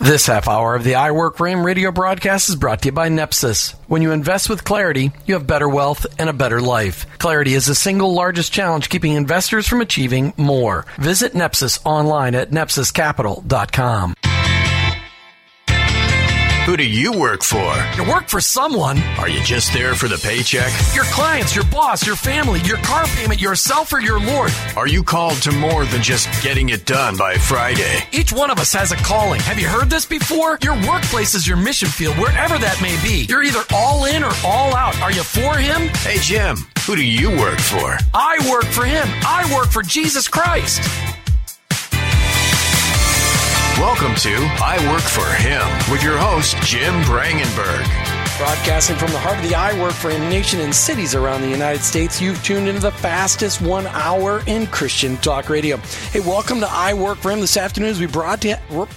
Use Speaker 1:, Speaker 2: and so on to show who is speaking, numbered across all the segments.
Speaker 1: This half hour of the iWork for Him radio broadcast is brought to you by Nepsis. When you invest with Clarity, you have better wealth and a better life. Clarity is the single largest challenge keeping investors from achieving more. Visit Nepsis online at nepsiscapital.com.
Speaker 2: Who do you work for?
Speaker 1: You work for someone.
Speaker 2: Are you just there for the paycheck?
Speaker 1: Your clients, your boss, your family, your car payment, yourself, or your Lord.
Speaker 2: Are you called to more than just getting it done by Friday?
Speaker 1: Each one of us has a calling. Have you heard this before? Your workplace is your mission field, wherever that may be. You're either all in or all out. Are you for Him?
Speaker 2: Hey, Jim, who do you work for?
Speaker 1: I work for Him. I work for Jesus Christ.
Speaker 2: Welcome to I Work for Him with your host, Jim Brangenberg.
Speaker 1: Broadcasting from the heart of the I Work for Him nation in cities around the United States, you've tuned into the fastest 1 hour in Christian talk radio. Hey, welcome to I Work for Him this afternoon as we broadcast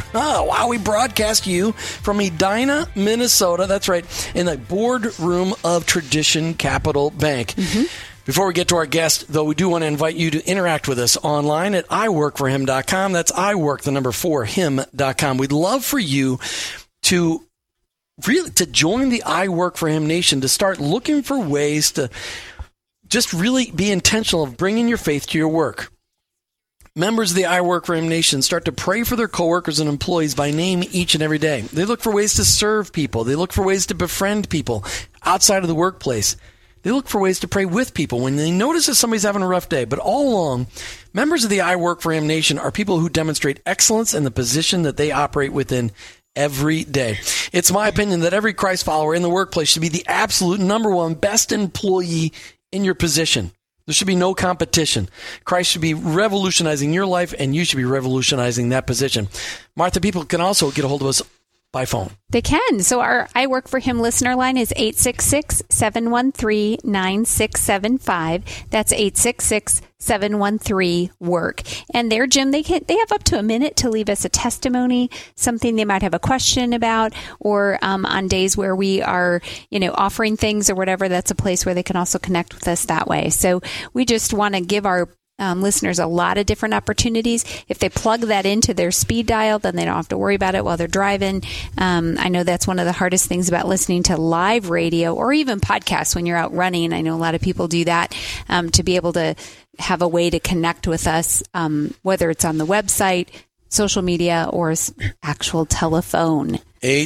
Speaker 1: you from Edina, Minnesota. That's right, in the boardroom of Tradition Capital Bank. Mm-hmm. Before we get to our guest, though, we do want to invite you to interact with us online at iworkforhim.com. That's iwork4him.com. We'd love for you to join the I Work for Him nation, to start looking for ways to just really be intentional of bringing your faith to your work. Members of the I Work for Him nation start to pray for their coworkers and employees by name each and every day. They look for ways to serve people. They look for ways to befriend people outside of the workplace. They look for ways to pray with people when they notice that somebody's having a rough day. But all along, members of the I Work for Him nation are people who demonstrate excellence in the position that they operate within every day. It's my opinion that every Christ follower in the workplace should be the absolute number one best employee in your position. There should be no competition. Christ should be revolutionizing your life, and you should be revolutionizing that position. Martha, people can also get a hold of us by phone.
Speaker 3: They can. So our I Work for Him listener line is 866-713-9675. That's 866-713-WORK. And there, Jim, they have up to a minute to leave us a testimony, something they might have a question about, or on days where we are, offering things or whatever, that's a place where they can also connect with us that way. So we just want to give our listeners a lot of different opportunities. If they plug that into their speed dial, then they don't have to worry about it while they're driving. I know that's one of the hardest things about listening to live radio or even podcasts when you're out running. I know a lot of people do that, to be able to have a way to connect with us, whether it's on the website, social media, or actual telephone.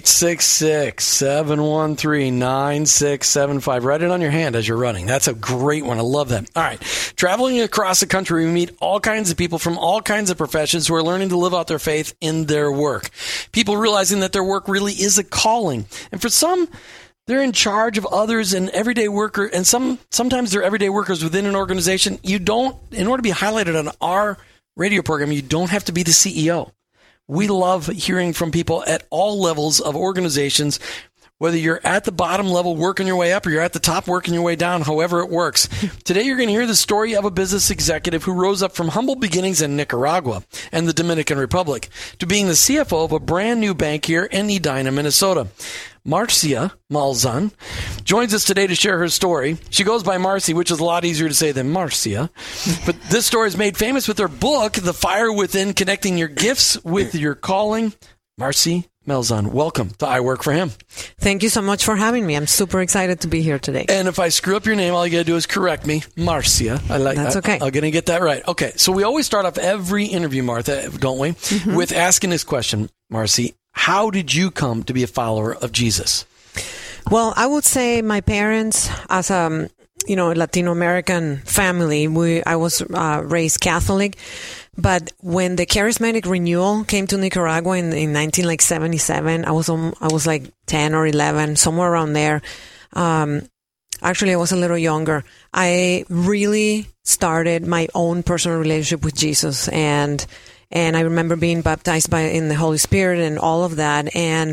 Speaker 1: 866-713-9675. Write it on your hand as you're running. That's a great one. I love that. All right. Traveling across the country, we meet all kinds of people from all kinds of professions who are learning to live out their faith in their work. People realizing that their work really is a calling. And for some, they're in charge of others and everyday worker, and sometimes they're everyday workers within an organization. In order to be highlighted on our radio program, you don't have to be the CEO. We love hearing from people at all levels of organizations, whether you're at the bottom level working your way up or you're at the top working your way down, however it works. Today, you're going to hear the story of a business executive who rose up from humble beginnings in Nicaragua and the Dominican Republic to being the CFO of a brand new bank here in Edina, Minnesota. Marcia Malzahn joins us today to share her story. She goes by Marcy, which is a lot easier to say than Marcia. But this story is made famous with her book, The Fire Within, Connecting Your Gifts with Your Calling. Marcy Malzahn, welcome to I Work for Him.
Speaker 4: Thank you so much for having me. I'm super excited to be here today.
Speaker 1: And if I screw up your name, all you got to do is correct me. Marcia.
Speaker 4: That's okay.
Speaker 1: I'm going to get that right. Okay, so we always start off every interview, Martha, don't we, with asking this question, Marcy. How did you come to be a follower of Jesus?
Speaker 4: Well, I would say my parents, as a Latino American family, I was raised Catholic. But when the charismatic renewal came to Nicaragua in 1977, I was like 10 or 11, somewhere around there. Actually, I was a little younger. I really started my own personal relationship with Jesus, and I remember being baptized in the Holy Spirit and all of that. And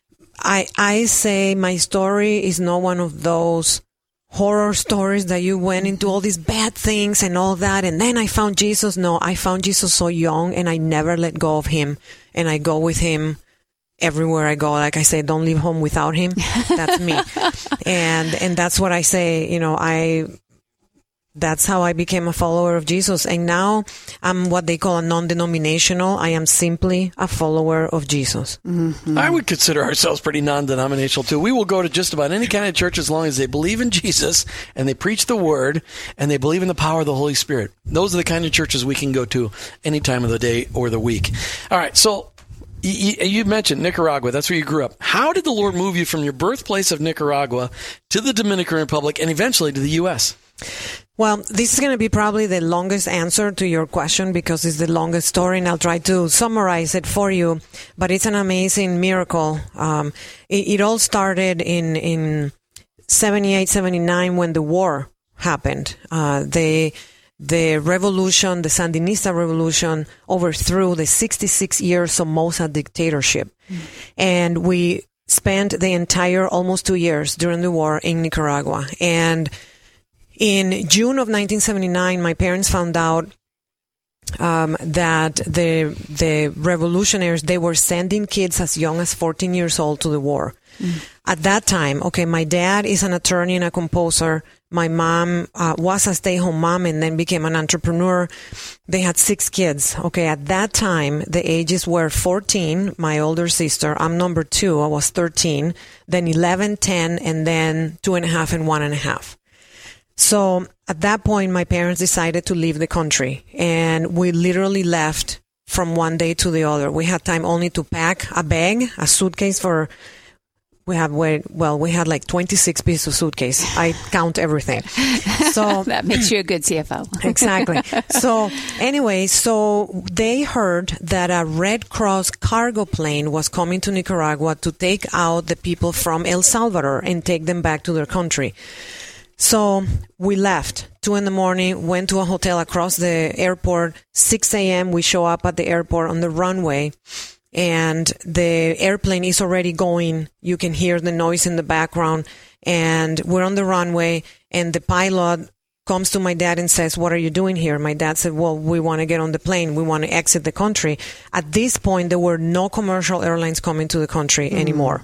Speaker 4: I say my story is not one of those horror stories that you went into all these bad things and all that, and then I found Jesus. No, I found Jesus so young, and I never let go of him, and I go with him everywhere I go. Like I say, don't leave home without him. That's me. And that's what I say. that's how I became a follower of Jesus. And now I'm what they call a non-denominational. I am simply a follower of Jesus.
Speaker 1: Mm-hmm. I would consider ourselves pretty non-denominational too. We will go to just about any kind of church as long as they believe in Jesus and they preach the word and they believe in the power of the Holy Spirit. Those are the kind of churches we can go to any time of the day or the week. All right, so you mentioned Nicaragua. That's where you grew up. How did the Lord move you from your birthplace of Nicaragua to the Dominican Republic and eventually to the U.S.?
Speaker 4: Well, this is going to be probably the longest answer to your question because it's the longest story, and I'll try to summarize it for you. But it's an amazing miracle. It all started in 78, 79 when the war happened. The revolution, the Sandinista revolution, overthrew the 66 years Somoza dictatorship. And we spent the entire almost 2 years during the war in Nicaragua. And in June of 1979, my parents found out that the revolutionaries, they were sending kids as young as 14 years old to the war. At that time, my dad is an attorney and a composer. My mom was a stay-home mom and then became an entrepreneur. They had 6 kids. At that time, the ages were 14, my older sister. I'm number 2. I was 13. Then 11, 10, and then 2.5 and 1.5. So at that point, my parents decided to leave the country, and we literally left from one day to the other. We had time only to pack a bag, a suitcase we had like 26 pieces of suitcase. I count everything. So
Speaker 3: that makes you a good CFO.
Speaker 4: Exactly. So anyway, they heard that a Red Cross cargo plane was coming to Nicaragua to take out the people from El Salvador and take them back to their country. So we left 2 a.m, went to a hotel across the airport. 6 a.m. we show up at the airport on the runway, and the airplane is already going. You can hear the noise in the background, and we're on the runway, and the pilot comes to my dad and says, "What are you doing here?" My dad said, "Well, we want to get on the plane. We want to exit the country." At this point, there were no commercial airlines coming to the country anymore.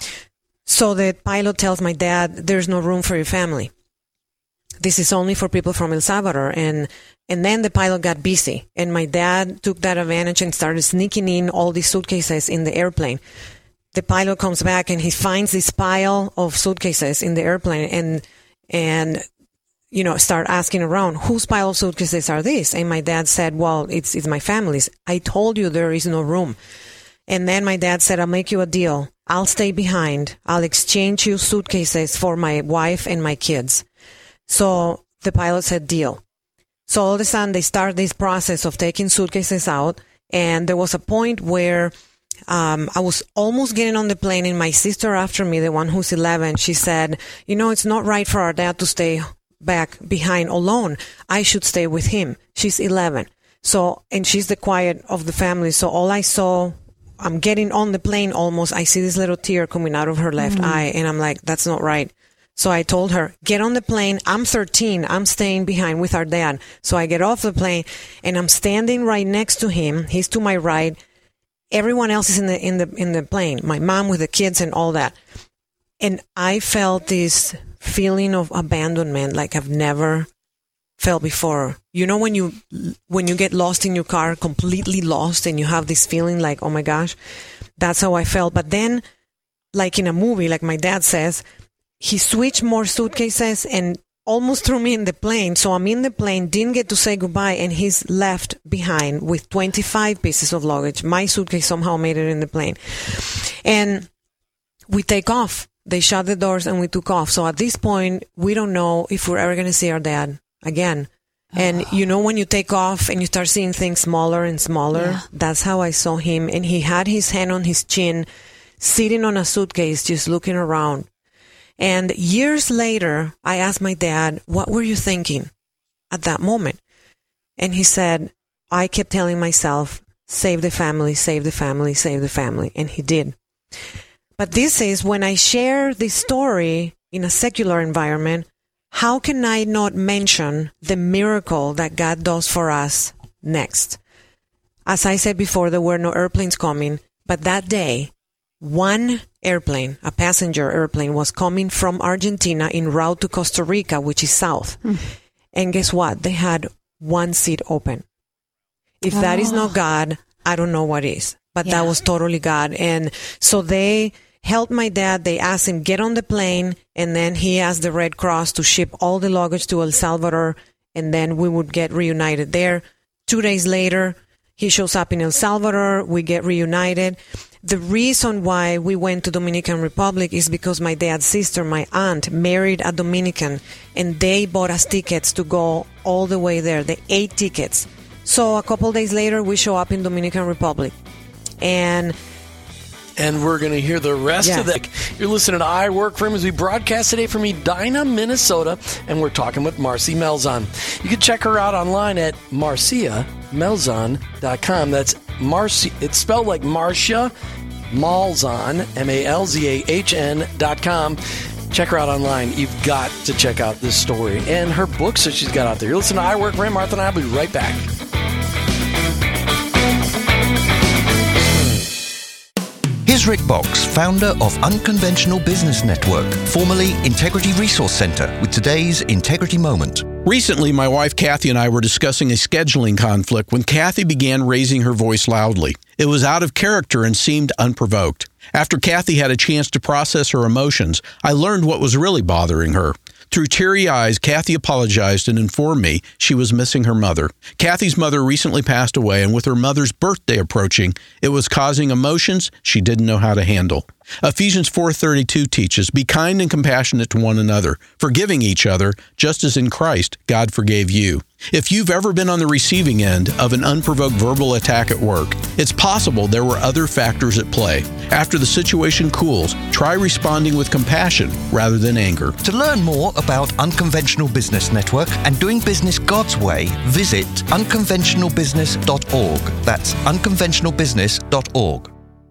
Speaker 4: So the pilot tells my dad, "There's no room for your family. This is only for people from El Salvador." And then the pilot got busy, and my dad took that advantage and started sneaking in all these suitcases in the airplane. The pilot comes back and he finds this pile of suitcases in the airplane and start asking around, whose pile of suitcases are these? And my dad said, "Well, it's my family's. I told you there is no room." And then my dad said, "I'll make you a deal. I'll stay behind. I'll exchange you suitcases for my wife and my kids." So the pilot said, "Deal." So all of a sudden they start this process of taking suitcases out. And there was a point where I was almost getting on the plane, and my sister after me, the one who's 11, she said, "It's not right for our dad to stay back behind alone. I should stay with him. She's 11. So, and she's the quiet of the family. So all I saw, I'm getting on the plane almost, I see this little tear coming out of her left eye. And I'm like, that's not right. So I told her, get on the plane. I'm 13. I'm staying behind with our dad. So I get off the plane and I'm standing right next to him. He's to my right. Everyone else is in the plane. My mom with the kids and all that. And I felt this feeling of abandonment like I've never felt before. When you get lost in your car, completely lost, and you have this feeling like, oh my gosh, that's how I felt. But then, like in a movie, like my dad says, he switched more suitcases and almost threw me in the plane. So I'm in the plane, didn't get to say goodbye, and he's left behind with 25 pieces of luggage. My suitcase somehow made it in the plane. And we take off. They shut the doors and we took off. So at this point, we don't know if we're ever going to see our dad again. And when you take off and you start seeing things smaller and smaller, that's how I saw him. And he had his hand on his chin, sitting on a suitcase, just looking around. And years later, I asked my dad, what were you thinking at that moment? And he said, I kept telling myself, save the family, save the family, save the family. And he did. But this is when I share this story in a secular environment, how can I not mention the miracle that God does for us next? As I said before, there were no airplanes coming, but that day, one airplane, a passenger airplane, was coming from Argentina en route to Costa Rica, which is south. And guess what? They had one seat open. If that is not God, I don't know what is. But that was totally God. And so they helped my dad. They asked him, get on the plane. And then he asked the Red Cross to ship all the luggage to El Salvador. And then we would get reunited there. 2 days later, he shows up in El Salvador. We get reunited. The reason why we went to Dominican Republic is because my dad's sister, my aunt, married a Dominican. And they bought us tickets to go all the way there. The 8 tickets. So a couple days later, we show up in Dominican Republic. And
Speaker 1: we're going to hear the rest of that. You're listening to I Work For Him as we broadcast today from Edina, Minnesota, and we're talking with Marcy Melzon. You can check her out online at marciamelzon.com. That's Marcy. It's spelled like Marcia Malzahn, MALZAHN.com. Check her out online. You've got to check out this story and her books that she's got out there. You're listening to I Work For Him. Martha and I will be right back.
Speaker 5: Here's Rick Box, founder of Unconventional Business Network, formerly Integrity Resource Center, with today's Integrity Moment.
Speaker 6: Recently, my wife Kathy and I were discussing a scheduling conflict when Kathy began raising her voice loudly. It was out of character and seemed unprovoked. After Kathy had a chance to process her emotions, I learned what was really bothering her. Through teary eyes, Kathy apologized and informed me she was missing her mother. Kathy's mother recently passed away, and with her mother's birthday approaching, it was causing emotions she didn't know how to handle. Ephesians 4:32 teaches, be kind and compassionate to one another, forgiving each other, just as in Christ God forgave you. If you've ever been on the receiving end of an unprovoked verbal attack at work, it's possible there were other factors at play. After the situation cools, try responding with compassion rather than anger.
Speaker 5: To learn more about Unconventional Business Network and doing business God's way, visit unconventionalbusiness.org. That's unconventionalbusiness.org.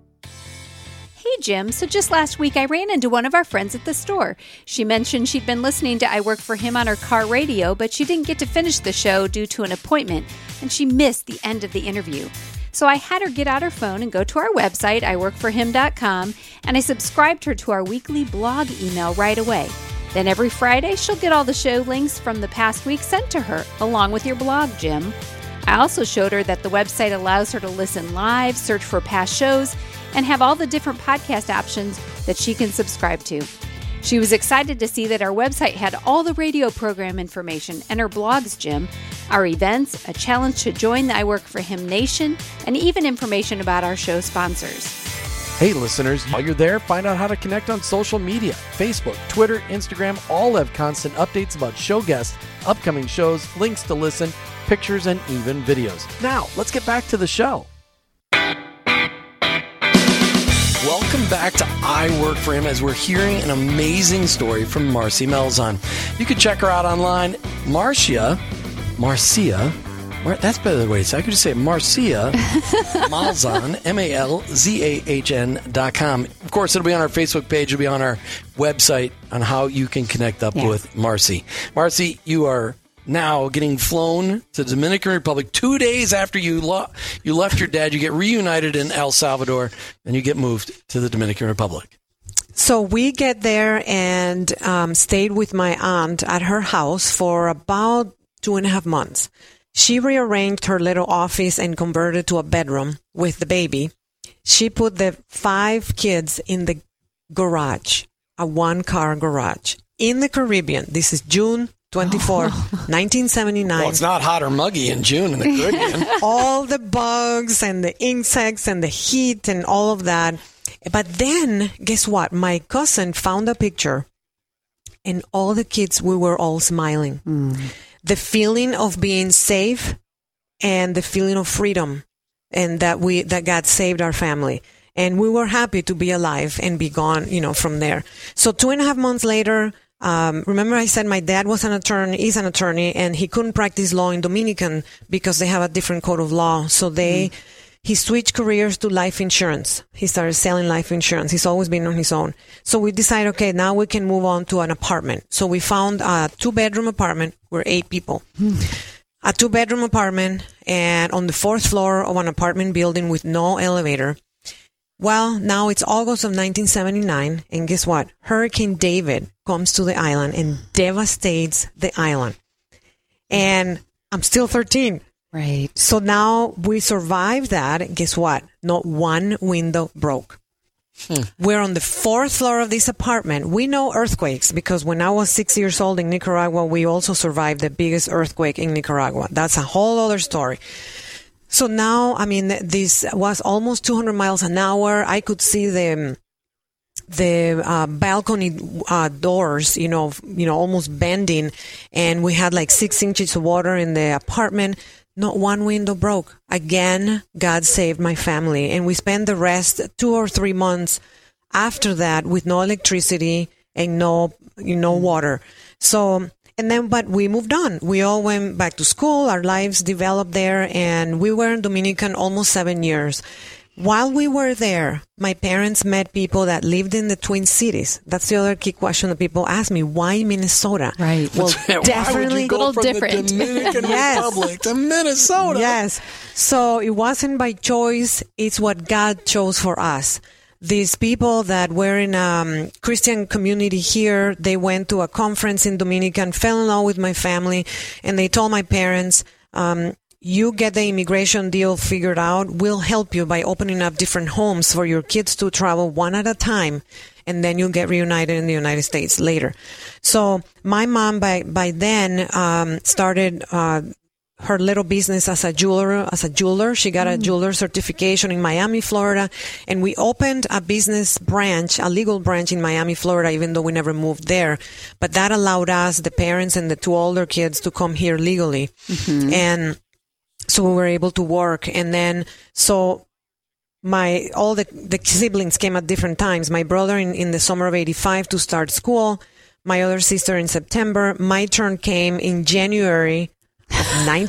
Speaker 3: Hey, Jim. So just last week, I ran into one of our friends at the store. She mentioned she'd been listening to I Work For Him on her car radio, but she didn't get to finish the show due to an appointment, and she missed the end of the interview. So I had her get out her phone and go to our website, iworkforhim.com, and I subscribed her to our weekly blog email right away. Then every Friday, she'll get all the show links from the past week sent to her, along with your blog, Jim. I also showed her that the website allows her to listen live, search for past shows, and have all the different podcast options that she can subscribe to. She was excited to see that our website had all the radio program information and her blogs, Jim, our events, a challenge to join the I Work For Him Nation, and even information about our show sponsors.
Speaker 1: Hey, listeners, while you're there, find out how to connect on social media. Facebook, Twitter, Instagram, all have constant updates about show guests, upcoming shows, links to listen, pictures, and even videos. Now, let's get back to the show. Welcome back to I Work For Him as we're hearing an amazing story from Marcy Melzon. You can check her out online, Marcia, that's better the way to say it. I could just say Marcia Malzahn, MALZAHN.com. Of course, it'll be on our Facebook page. It'll be on our website on how you can connect up with Marcy. Marcy, you are now getting flown to the Dominican Republic 2 days after you left your dad. You get reunited in El Salvador, and you get moved to the Dominican Republic.
Speaker 4: So we get there and stayed with my aunt at her house for about 2.5 months. She rearranged her little office and converted it to a bedroom with the baby. She put the 5 kids in the garage, a 1-car garage in the Caribbean. This is June 24, 1979.
Speaker 1: Well, it's not hot or muggy in June in the Caribbean.
Speaker 4: All the bugs and the insects and the heat and all of that. But then, guess what? My cousin found a picture, and all the kids, we were all smiling. The feeling of being safe and the feeling of freedom, and that God saved our family. And we were happy to be alive and be gone, from there. So 2.5 months later, remember I said my dad is an attorney, and he couldn't practice law in Dominican because they have a different code of law. So he switched careers to life insurance. He started selling life insurance. He's always been on his own. So we decided, okay, now we can move on to an apartment. So we found a 2-bedroom apartment. We're 8 people. A 2-bedroom apartment, and on the 4th floor of an apartment building with no elevator. Well, now it's August of 1979, and guess what? Hurricane David comes to the island and devastates the island. And I'm still 13.
Speaker 3: Right.
Speaker 4: So now we survived that. And guess what? Not one window broke. We're on the 4th floor of this apartment. We know earthquakes because when I was 6 years old in Nicaragua, we also survived the biggest earthquake in Nicaragua. That's a whole other story. So now, I mean, this was almost 200 miles an hour. I could see the balcony doors, almost bending, and we had like 6 inches of water in the apartment. Not one window broke. Again, God saved my family, and we spent the rest 2 or 3 months after that with no electricity and no water. So, but we moved on. We all went back to school. Our lives developed there, and we were in Dominican almost 7 years. While we were there, my parents met people that lived in the Twin Cities. That's the other key question that people ask me. Why Minnesota?
Speaker 3: Right.
Speaker 4: Well, definitely
Speaker 1: a little
Speaker 3: different.
Speaker 1: The Dominican Republic to Minnesota.
Speaker 4: Yes. So it wasn't by choice. It's what God chose for us. These people that were in a Christian community here, they went to a conference in Dominican, fell in love with my family, and they told my parents, you get the immigration deal figured out. We'll help you by opening up different homes for your kids to travel one at a time, and then you'll get reunited in the United States later. So my mom, by then, started her little business as a jeweler. She got a jeweler certification in Miami, Florida, and we opened a business branch, a legal branch in Miami, Florida, even though we never moved there. But that allowed us, the parents and the 2 older kids, to come here legally. Mm-hmm. And so we were able to work. And then, so all the siblings came at different times. My brother in the summer of 85 to start school. My other sister in September. My turn came in January of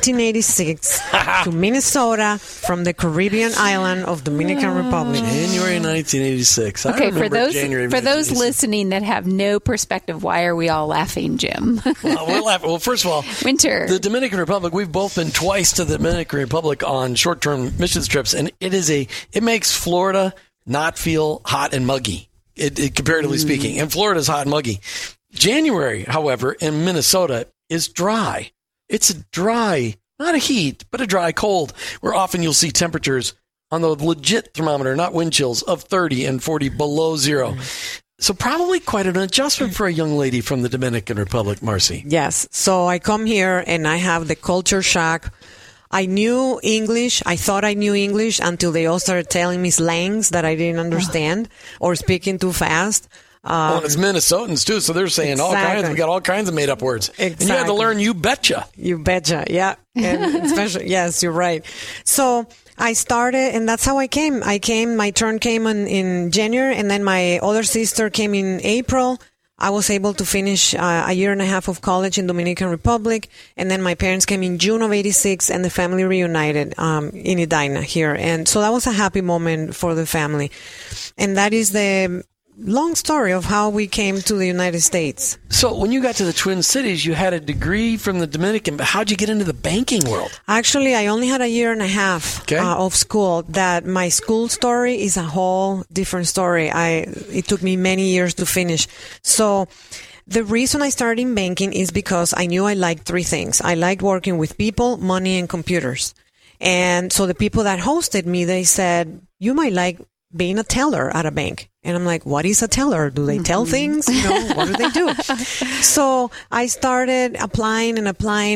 Speaker 4: 1986 to Minnesota from the Caribbean island of Dominican Republic.
Speaker 1: January 1986.
Speaker 3: Okay, for those listening that have no perspective, why are we all laughing, Jim?
Speaker 1: Well, we're laughing. Well, first of all,
Speaker 3: winter.
Speaker 1: The Dominican Republic. We've both been twice to the Dominican Republic on short-term missions trips, and it makes Florida not feel hot and muggy, comparatively speaking. And Florida's hot and muggy. January, however, in Minnesota is dry. It's a dry, not a heat, but a dry cold, where often you'll see temperatures on the legit thermometer, not wind chills, of 30 and 40 below zero. So probably quite an adjustment for a young lady from the Dominican Republic, Marcy.
Speaker 4: Yes. So I come here and I have the culture shock. I knew English. I thought I knew English until they all started telling me slangs that I didn't understand or speaking too fast.
Speaker 1: And it's Minnesotans too, so they're saying all kinds. We got all kinds of made up words.
Speaker 4: Exactly.
Speaker 1: And you had to learn "you betcha."
Speaker 4: You betcha, yeah. And especially, yes, you're right. So I started, and that's how I came. My turn came in January, and then my older sister came in April. I was able to finish a year and a half of college in Dominican Republic, and then my parents came in June of '86, and the family reunited in Edina here, and so that was a happy moment for the family, and that is the long story of how we came to the United States.
Speaker 1: So when you got to the Twin Cities, you had a degree from the Dominican, but how'd you get into the banking world?
Speaker 4: Actually, I only had a year and a half of school. That my school story is a whole different story. It took me many years to finish. So the reason I started in banking is because I knew I liked 3 things. I liked working with people, money, and computers. And so the people that hosted me, they said, you might like being a teller at a bank. And I'm like, what is a teller? Do they tell things? What do they do? So I started applying. And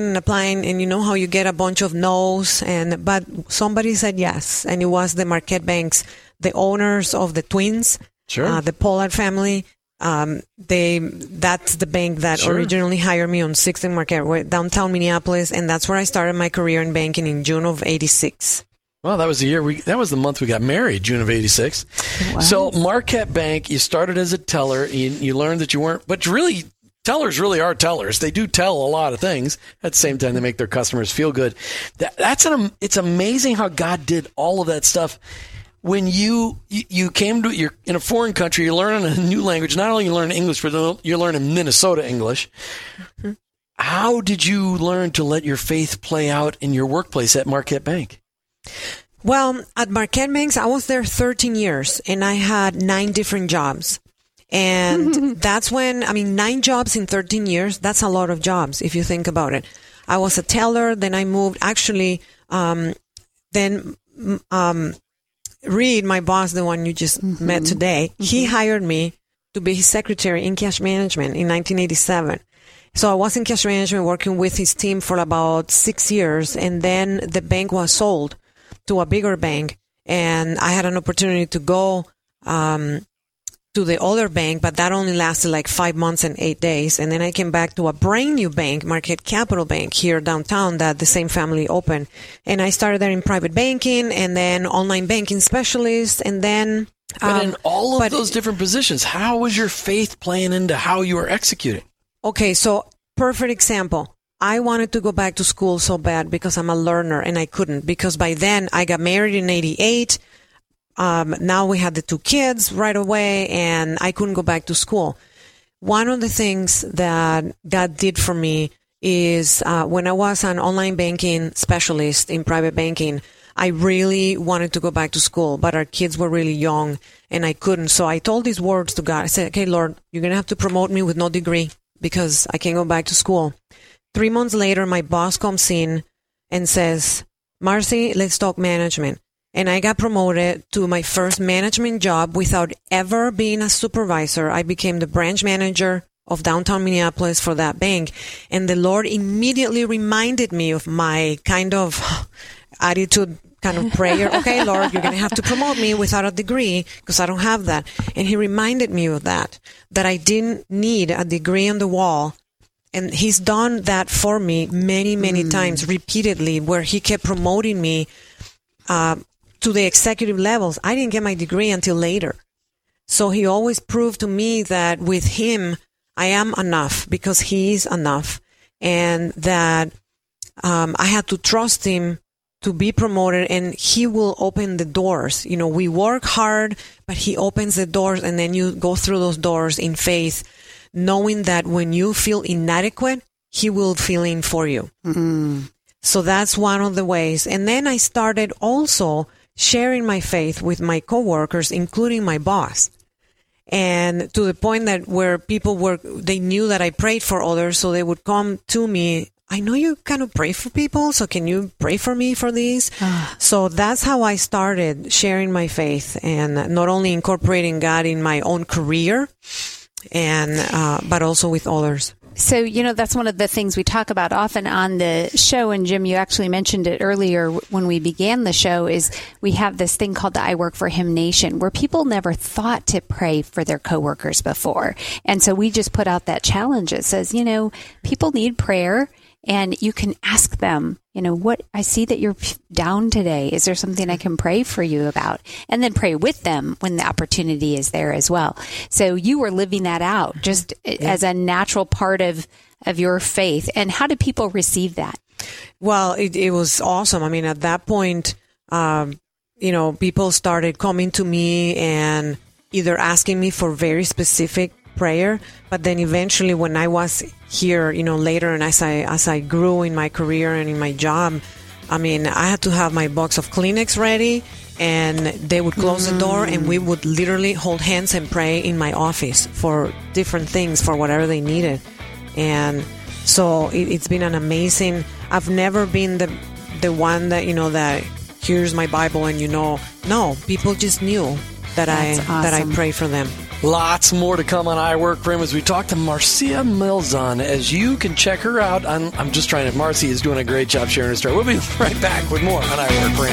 Speaker 4: you know how you get a bunch of no's, but somebody said yes. And it was the Marquette Banks, the owners of the Twins, the Pollard family. That's the bank that originally hired me on 6th and Marquette, downtown Minneapolis. And that's where I started my career in banking in June of '86.
Speaker 1: Well, that was the month we got married, June of '86. So Marquette Bank, you started as a teller. You learned that you weren't, but really, tellers really are tellers. They do tell a lot of things. At the same time, they make their customers feel good. It's amazing how God did all of that stuff. When you're in a foreign country, you're learning a new language. Not only you learn English, but you're learning Minnesota English. Mm-hmm. How did you learn to let your faith play out in your workplace at Marquette Bank?
Speaker 4: Well, at Marquette Banks, I was there 13 years and I had 9 different jobs. And that's when, 9 jobs in 13 years, that's a lot of jobs if you think about it. I was a teller. Then I moved. Actually, Reed, my boss, the one you just met today, he hired me to be his secretary in cash management in 1987. So I was in cash management working with his team for about 6 years. And then the bank was sold to a bigger bank. And I had an opportunity to go to the other bank, but that only lasted like 5 months and 8 days. And then I came back to a brand new bank, Marquette Capital Bank, here downtown, that the same family opened. And I started there in private banking and then online banking specialist. And then...
Speaker 1: But in all of those different positions, how was your faith playing into how you were executing? Okay,
Speaker 4: so perfect example. I wanted to go back to school so bad because I'm a learner, and I couldn't, because by then I got married in 88. Now we had the 2 kids right away, and I couldn't go back to school. One of the things that God did for me is when I was an online banking specialist in private banking, I really wanted to go back to school, but our kids were really young and I couldn't. So I told these words to God. I said, okay, Lord, you're going to have to promote me with no degree because I can't go back to school. 3 months later, my boss comes in and says, Marcy, let's talk management. And I got promoted to my first management job without ever being a supervisor. I became the branch manager of downtown Minneapolis for that bank. And the Lord immediately reminded me of my kind of attitude, kind of prayer. Okay, Lord, you're going to have to promote me without a degree because I don't have that. And he reminded me of that I didn't need a degree on the wall. And he's done that for me many, many times, repeatedly, where he kept promoting me to the executive levels. I didn't get my degree until later. So he always proved to me that with him, I am enough because he's enough. And that I had to trust him to be promoted, and he will open the doors. You know, we work hard, but he opens the doors, and then you go through those doors in faith, knowing that when you feel inadequate, he will fill in for you. Mm-hmm. So that's one of the ways. And then I started also sharing my faith with my coworkers, including my boss. And to the point that where people they knew that I prayed for others, so they would come to me. I know you kind of pray for people, so can you pray for me for these? So that's how I started sharing my faith and not only incorporating God in my own career, and but also with others.
Speaker 3: So, you know, that's one of the things we talk about often on the show. And Jim, you actually mentioned it earlier when we began the show, is we have this thing called the I Work for Him Nation, where people never thought to pray for their coworkers before. And so we just put out that challenge that says, you know, people need prayer. And you can ask them, you know, what I see that you're down today. Is there something I can pray for you about? And then pray with them when the opportunity is there as well. So you were living that out just as a natural part of your faith. And how did people receive that?
Speaker 4: Well, it was awesome. I mean, at that point, you know, people started coming to me and either asking me for very specific prayer, but then eventually when I was here, you know, later, and as I grew in my career and in my job, I mean, I had to have my box of Kleenex ready, and they would close the door, and we would literally hold hands and pray in my office for different things, for whatever they needed. And so it's been an amazing. I've never been the one that, you know, that here's my Bible and, you know, no, people just knew that that I pray for them.
Speaker 1: Lots more to come on I Work for Him as we talk to Marcia Milzon. As you can check her out, I'm just trying to. Marcy is doing a great job sharing her story. We'll be right back with more on I Work for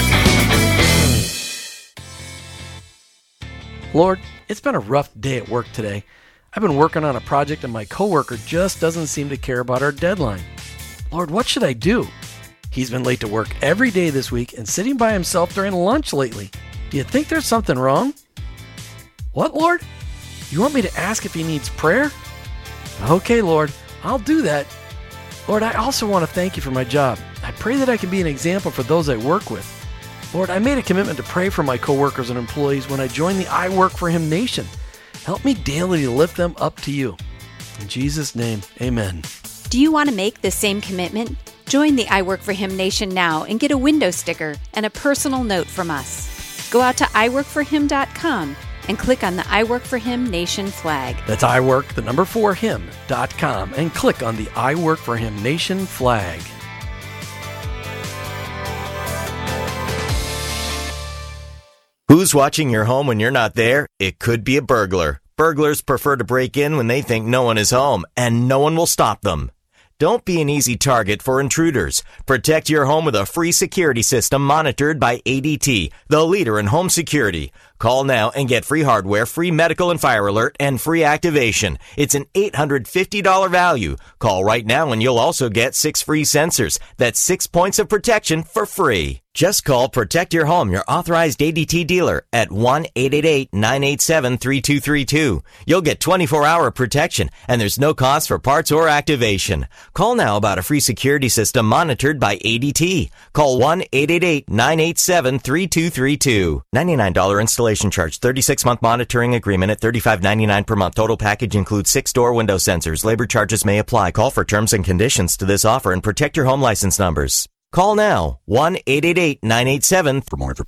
Speaker 1: Him. Lord, it's been a rough day at work today. I've been working on a project and my coworker just doesn't seem to care about our deadline. Lord, what should I do? He's been late to work every day this week and sitting by himself during lunch lately. Do you think there's something wrong? What, Lord? You want me to ask if he needs prayer? Okay, Lord, I'll do that. Lord, I also want to thank you for my job. I pray that I can be an example for those I work with. Lord, I made a commitment to pray for my coworkers and employees when I joined the I Work for Him Nation. Help me daily to lift them up to you. In Jesus' name, amen.
Speaker 3: Do you want to make the same commitment? Join the I Work for Him Nation now and get a window sticker and a personal note from us. Go out to iworkforhim.com and click on the I Work for Him Nation flag.
Speaker 1: That's iwork4him.com and click on the I Work for Him Nation flag.
Speaker 7: Who's watching your home when you're not there? It could be a burglar. Burglars prefer to break in when they think no one is home, and no one will stop them. Don't be an easy target for intruders. Protect your home with a free security system monitored by ADT, the leader in home security. Call now and get free hardware, free medical and fire alert, and free activation. It's an $850 value. Call right now and you'll also get 6 free sensors. That's 6 points of protection for free. Just call Protect Your Home, your authorized ADT dealer, at 1-888-987-3232. You'll get 24-hour protection, and there's no cost for parts or activation. Call now about a free security system monitored by ADT. Call 1-888-987-3232. $99 installation charge, 36-month monitoring agreement at $35.99 per month. Total package includes 6 door window sensors. Labor charges may apply. Call for terms and conditions to this offer and protect your home license numbers. Call now, 1-888-987 for more information.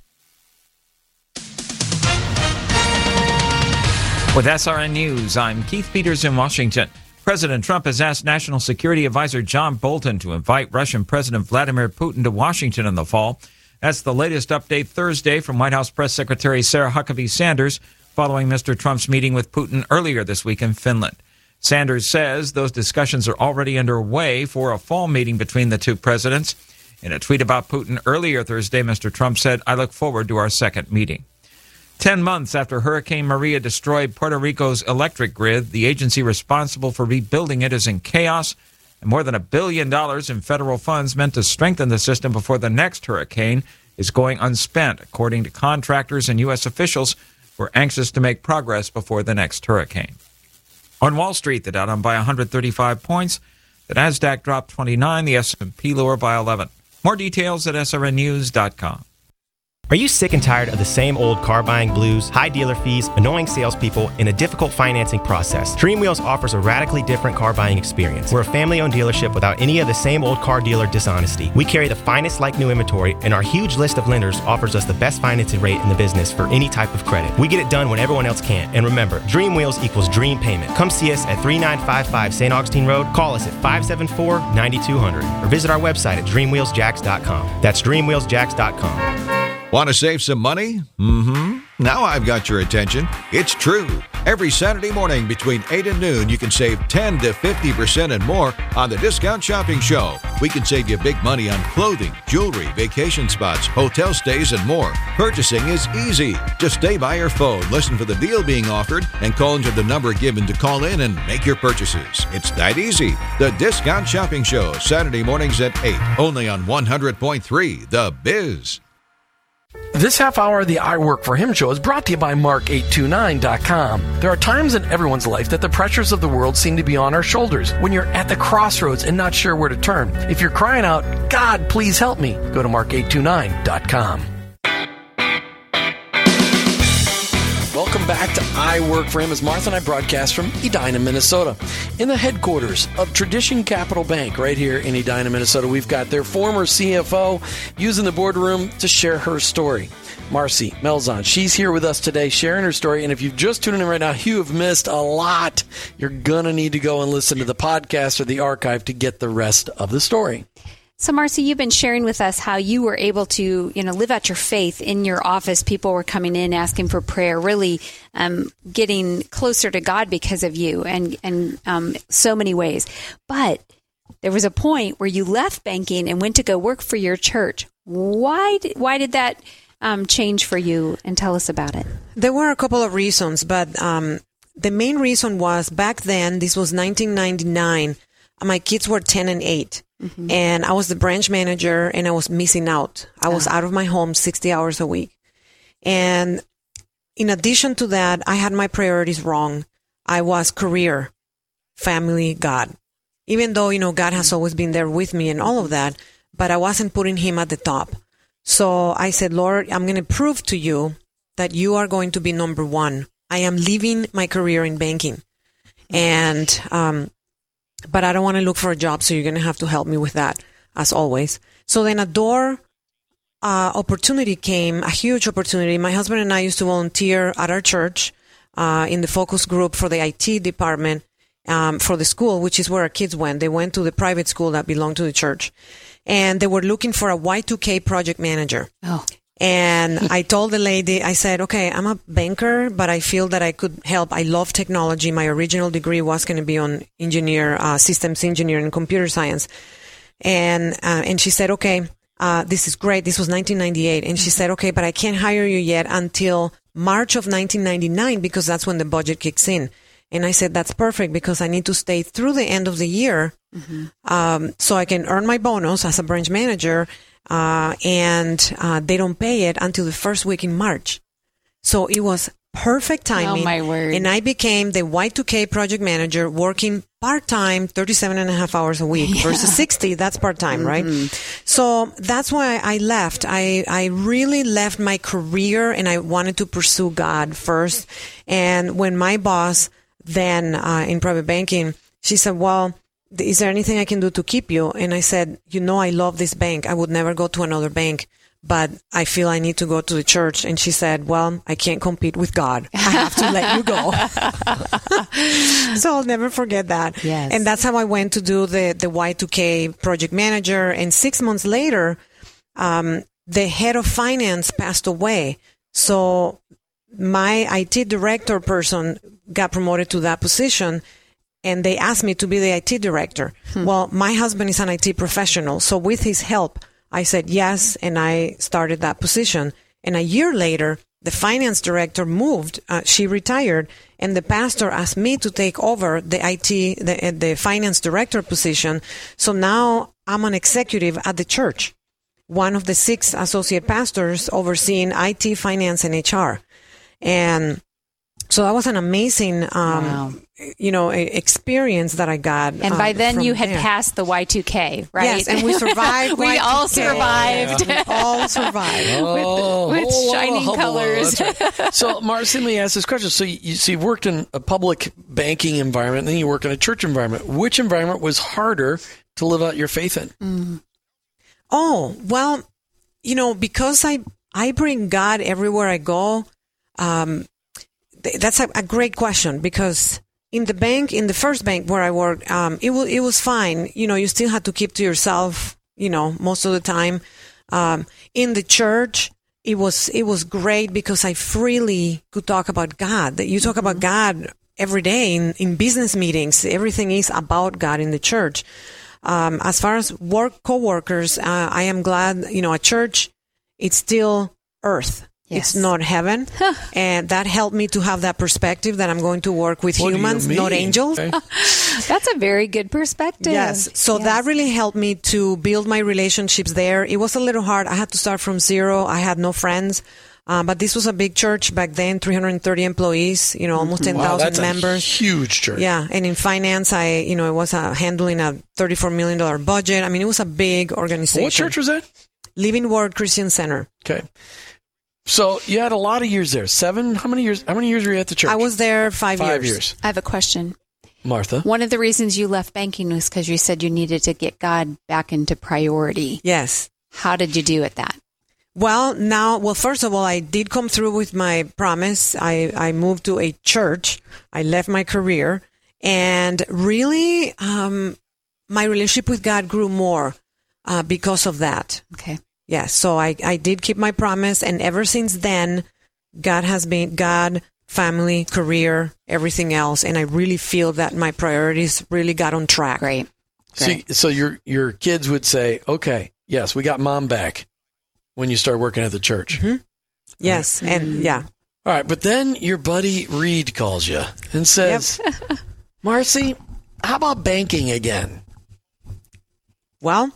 Speaker 8: With SRN News, I'm Keith Peters in Washington. President Trump has asked National Security Advisor John Bolton to invite Russian President Vladimir Putin to Washington in the fall. That's the latest update Thursday from White House Press Secretary Sarah Huckabee Sanders following Mr. Trump's meeting with Putin earlier this week in Finland. Sanders says those discussions are already underway for a fall meeting between the two presidents. In a tweet about Putin earlier Thursday, Mr. Trump said, "I look forward to our second meeting." 10 months after Hurricane Maria destroyed Puerto Rico's electric grid, the agency responsible for rebuilding it is in chaos, and more than $1 billion in federal funds meant to strengthen the system before the next hurricane is going unspent, according to contractors and U.S. officials who are anxious to make progress before the next hurricane. On Wall Street, the Dow down by 135 points, the Nasdaq dropped 29, the S&P lower by 11. More details at srnnews.com.
Speaker 9: Are you sick and tired of the same old car buying blues, high dealer fees, annoying salespeople, and a difficult financing process? Dream Wheels offers a radically different car buying experience. We're a family-owned dealership without any of the same old car dealer dishonesty. We carry the finest like-new inventory, and our huge list of lenders offers us the best financing rate in the business for any type of credit. We get it done when everyone else can't. And remember, Dream Wheels equals dream payment. Come see us at 3955 St. Augustine Road. Call us at 574-9200 or visit our website at dreamwheelsjacks.com. That's dreamwheelsjacks.com.
Speaker 10: Want to save some money? Now I've got your attention. It's true. Every Saturday morning between 8 and noon, you can save 10 to 50% and more on the Discount Shopping Show. We can save you big money on clothing, jewelry, vacation spots, hotel stays, and more. Purchasing is easy. Just stay by your phone, listen for the deal being offered, and call into the number given to call in and make your purchases. It's that easy. The Discount Shopping Show, Saturday mornings at 8, only on 100.3 The Biz.
Speaker 1: This half hour of the I Work for Him show is brought to you by Mark829.com. There are times in everyone's life that the pressures of the world seem to be on our shoulders. When you're at the crossroads and not sure where to turn, if you're crying out, "God, please help me," go to Mark829.com. Welcome back to I Work for Him as Martha and I broadcast from Edina, Minnesota. In the headquarters of Tradition Capital Bank right here in Edina, Minnesota, we've got their former CFO using the boardroom to share her story. Marcy Melzon, she's here with us today sharing her story. And if you've just tuned in right now, you have missed a lot. You're going to need to go and listen to the podcast or the archive to get the rest of the story.
Speaker 3: So, Marcy, you've been sharing with us how you were able to, live out your faith in your office. People were coming in asking for prayer, really getting closer to God because of you and so many ways. But there was a point where you left banking and went to go work for your church. Why did that change for you? And tell us about it.
Speaker 4: There were a couple of reasons, but the main reason was back then, this was 1999, my kids were 10 and 8. Mm-hmm. And I was the branch manager and I was missing out. I was out of my home 60 hours a week. And in addition to that, I had my priorities wrong. I was career, family, God. Even though, God has always been there with me and all of that, but I wasn't putting Him at the top. So I said, Lord, I'm going to prove to you that you are going to be number one. I am leaving my career in banking. And, but I don't want to look for a job, so you're going to have to help me with that, as always. So then a door opportunity came, a huge opportunity. My husband and I used to volunteer at our church in the focus group for the IT department for the school, which is where our kids went. They went to the private school that belonged to the church. And they were looking for a Y2K project manager. Oh. And I told the lady, I said, okay, I'm a banker, but I feel that I could help. I love technology. My original degree was going to be on systems engineer and computer science. And she said, okay, this is great. This was 1998. And she said, okay, but I can't hire you yet until March of 1999 because that's when the budget kicks in. And I said, that's perfect because I need to stay through the end of the year so I can earn my bonus as a branch manager. And they don't pay it until the first week in March. So it was perfect timing.
Speaker 3: Oh, my word.
Speaker 4: And I became the Y2K project manager working part-time, 37 and a half hours a week versus 60. That's part-time, right? So that's why I left. I really left my career and I wanted to pursue God first. And when my boss then in private banking, she said, well, is there anything I can do to keep you? And I said, I love this bank. I would never go to another bank, but I feel I need to go to the church. And she said, well, I can't compete with God. I have to let you go. So I'll never forget that.
Speaker 3: Yes.
Speaker 4: And that's how I went to do the Y2K project manager. And 6 months later, the head of finance passed away. So my IT director person got promoted to that position. And they asked me to be the IT director. Well, my husband is an IT professional. So with his help, I said yes, and I started that position. And a year later, the finance director moved. She retired, and the pastor asked me to take over the the finance director position. So now I'm an executive at the church, one of the 6 associate pastors overseeing IT, finance, and HR. And so that was an amazing, experience that I got.
Speaker 3: And by then you had
Speaker 4: there.
Speaker 3: Passed the Y2K, right?
Speaker 4: Yes, and we survived.
Speaker 3: We all survived.
Speaker 4: Yeah. We all survived.
Speaker 3: with shining colors.
Speaker 1: Right. So, Marcy, let me ask this question. So you worked in a public banking environment, and then you work in a church environment. Which environment was harder to live out your faith in?
Speaker 4: Oh, well, because I bring God everywhere I go, that's a great question because in the first bank where I worked, it was fine. You still had to keep to yourself, most of the time. In the church, it was great because I freely could talk about God. You talk about God every day in business meetings. Everything is about God in the church. As far as coworkers, I am glad, at church, it's still earth. Yes. It's not heaven. And that helped me to have that perspective that I'm going to work with humans, not angels. Okay.
Speaker 3: That's a very good perspective.
Speaker 4: Yes. So that really helped me to build my relationships there. It was a little hard. I had to start from zero. I had no friends. But this was a big church back then, 330 employees, almost 10,000 members.
Speaker 1: A huge church.
Speaker 4: Yeah. And in finance, it was handling a $34 million budget. I mean, it was a big organization.
Speaker 1: What church was that?
Speaker 4: Living Word Christian Center.
Speaker 1: Okay. So you had a lot of years there. 7? How many years were you at the church?
Speaker 4: I was there 5 years.
Speaker 1: 5 years.
Speaker 3: I have a question.
Speaker 1: Martha.
Speaker 3: One of the reasons you left banking was because you said you needed to get God back into priority.
Speaker 4: Yes.
Speaker 3: How did you do at that?
Speaker 4: Well, first of all, I did come through with my promise. I moved to a church. I left my career. And really, my relationship with God grew more because of that.
Speaker 3: Okay.
Speaker 4: Yes. So I did keep my promise. And ever since then, God has been God, family, career, everything else. And I really feel that my priorities really got on track.
Speaker 3: Great.
Speaker 1: So your kids would say, okay, yes, we got mom back when you start working at the church.
Speaker 4: Mm-hmm. Yes. Right. And yeah.
Speaker 1: All right. But then your buddy Reed calls you and says, yep. Marcy, how about banking again?
Speaker 4: Well,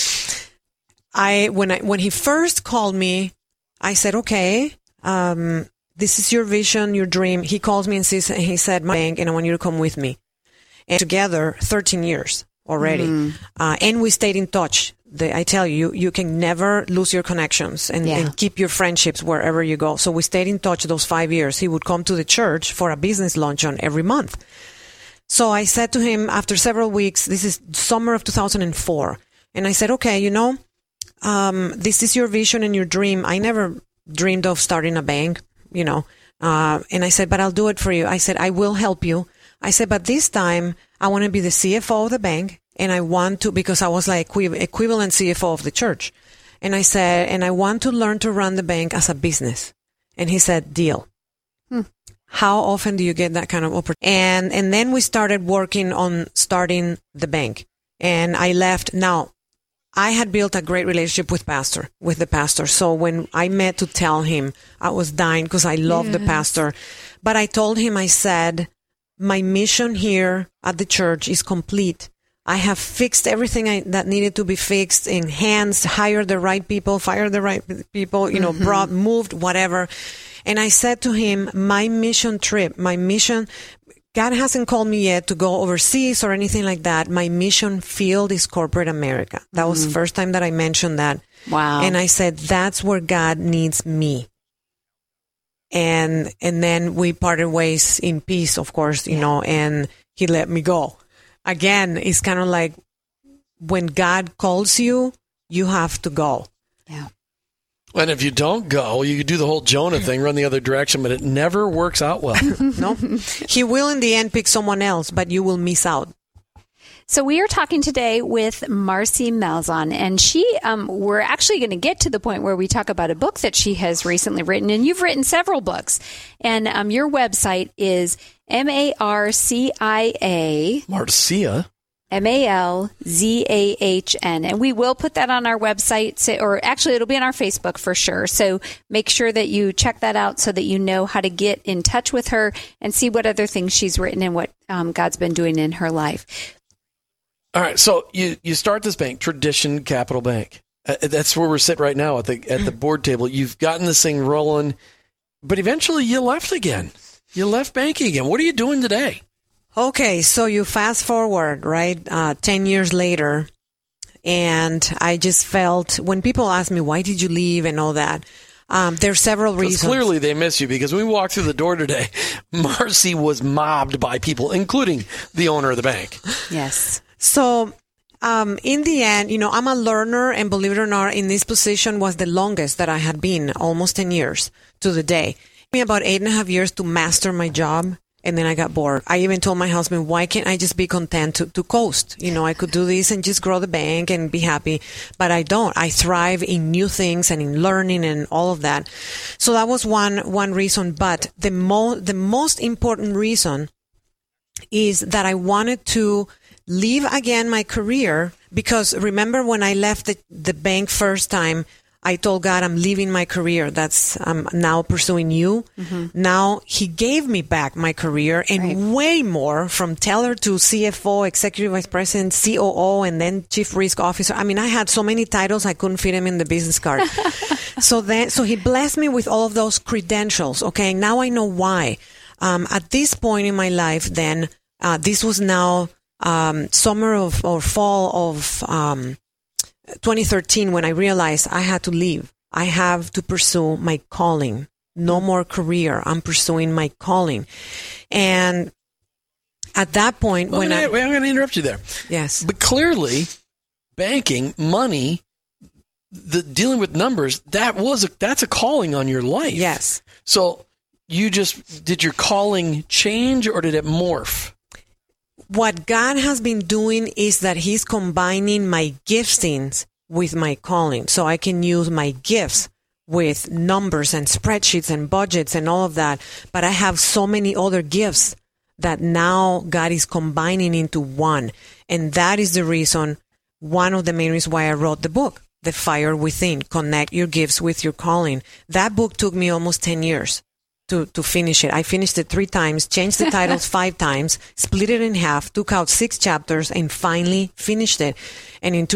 Speaker 4: when he first called me, I said, okay, this is your vision, your dream. He calls me and he said, my bank, and I want you to come with me. And together, 13 years already. And we stayed in touch. I tell you, you can never lose your connections and keep your friendships wherever you go. So we stayed in touch those 5 years. He would come to the church for a business luncheon every month. So I said to him after several weeks, this is summer of 2004. And I said, okay, this is your vision and your dream. I never dreamed of starting a bank, you know. And I said, but I'll do it for you. I said, I will help you. I said, but this time I want to be the CFO of the bank. And I want to, because I was like equivalent CFO of the church. And I said, and I want to learn to run the bank as a business. And he said, deal. How often do you get that kind of opportunity? And then we started working on starting the bank. And I left. Now, I had built a great relationship with the pastor. So when I met to tell him, I was dying because I love the pastor. But I told him, I said, my mission here at the church is complete. I have fixed everything that needed to be fixed, enhanced, hired the right people, fired the right people, you know, moved, whatever. And I said to him, my mission, God hasn't called me yet to go overseas or anything like that. My mission field is corporate America. That was the first time that I mentioned that.
Speaker 3: Wow.
Speaker 4: And I said, that's where God needs me. And then we parted ways in peace, of course, you know, and he let me go. Again, it's kind of like when God calls you, you have to go.
Speaker 3: Yeah.
Speaker 1: And if you don't go, you could do the whole Jonah thing, run the other direction, but it never works out well.
Speaker 4: No, he will in the end pick someone else, but you will miss out.
Speaker 3: So we are talking today with Marcy Malzahn, and we're actually going to get to the point where we talk about a book that she has recently written, and you've written several books. And your website is Marcia Malzahn, and we will put that on our website, or actually it'll be on our Facebook for sure. So make sure that you check that out so that you know how to get in touch with her and see what other things she's written and what God's been doing in her life.
Speaker 1: All right, so you start this bank, Tradition Capital Bank. That's where we're sitting right now at the board table. You've gotten this thing rolling, but eventually you left again. You left banking again. What are you doing today?
Speaker 4: Okay, so you fast forward, right, 10 years later, and I just felt, when people ask me, why did you leave and all that, there's several reasons.
Speaker 1: Clearly they miss you, because when we walked through the door today, Marcy was mobbed by people, including the owner of the bank.
Speaker 3: Yes.
Speaker 4: So, in the end, you know, I'm a learner, and believe it or not, in this position was the longest that I had been, almost 10 years to the day. It took me about 8.5 years to master my job, and then I got bored. I even told my husband, why can't I just be content to coast? You know, I could do this and just grow the bank and be happy, but I don't. I thrive in new things and in learning and all of that. So that was one reason, but the most important reason is that I wanted to leave again my career, because remember when I left the bank first time, I told God, I'm leaving my career. I'm now pursuing you. Now he gave me back my career and way more, from teller to CFO, executive vice president, COO, and then chief risk officer. I mean, I had so many titles, I couldn't fit them in the business card. So he blessed me with all of those credentials. Okay. Now I know why. At this point in my life, then, this was now, summer or fall of 2013, when I realized I had to leave. I have to pursue my calling. No more career. I'm pursuing my calling. And at that point,
Speaker 1: I'm going to interrupt you there.
Speaker 4: Yes.
Speaker 1: But clearly, banking, money, dealing with numbers, that's a calling on your life.
Speaker 4: Yes.
Speaker 1: So did your calling change, or did it morph?
Speaker 4: What God has been doing is that he's combining my giftings with my calling. So I can use my gifts with numbers and spreadsheets and budgets and all of that. But I have so many other gifts that now God is combining into one. And that is the reason, one of the main reasons why I wrote the book, The Fire Within, Connect Your Gifts with Your Calling. That book took me almost 10 years. To finish it. I finished it 3 times, changed the titles 5 times, split it in half, took out 6 chapters, and finally finished it. And in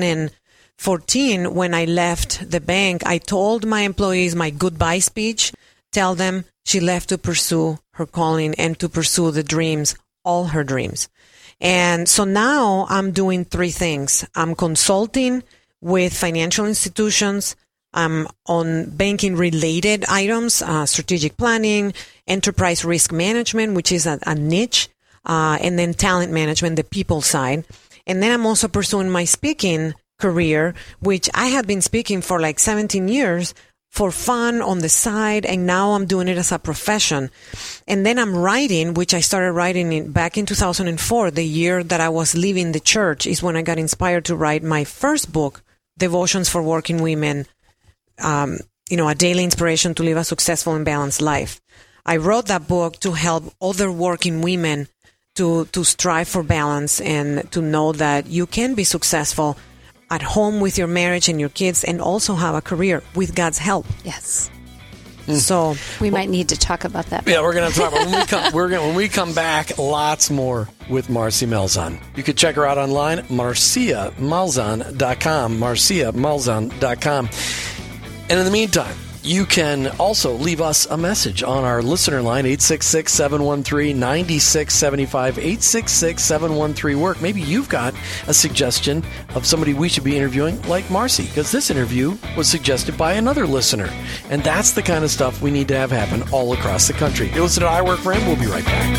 Speaker 4: 2014, when I left the bank, I told my employees my goodbye speech, tell them she left to pursue her calling and to pursue the dreams, all her dreams. And so now I'm doing 3 things. I'm consulting with financial institutions. I'm on banking related items, strategic planning, enterprise risk management, which is a niche, and then talent management, the people side. And then I'm also pursuing my speaking career, which I had been speaking for like 17 years for fun on the side, and now I'm doing it as a profession. And then I'm writing, which I started writing back in 2004, the year that I was leaving the church, is when I got inspired to write my first book, Devotions for Working Women, a daily inspiration to live a successful and balanced life. I wrote that book to help other working women to strive for balance and to know that you can be successful at home with your marriage and your kids, and also have a career with God's help.
Speaker 3: Yes.
Speaker 4: So
Speaker 3: we might need to talk about that.
Speaker 1: Yeah, we're going to talk about when we come back. Lots more with Marcia Malzahn. You can check her out online, marciamalzahn.com, marciamalzahn.com. And in the meantime, you can also leave us a message on our listener line, 866-713-9675, 866-713-WORK. Maybe you've got a suggestion of somebody we should be interviewing, like Marcy, because this interview was suggested by another listener. And that's the kind of stuff we need to have happen all across the country. You're listening to I Work for Him. We'll be right back.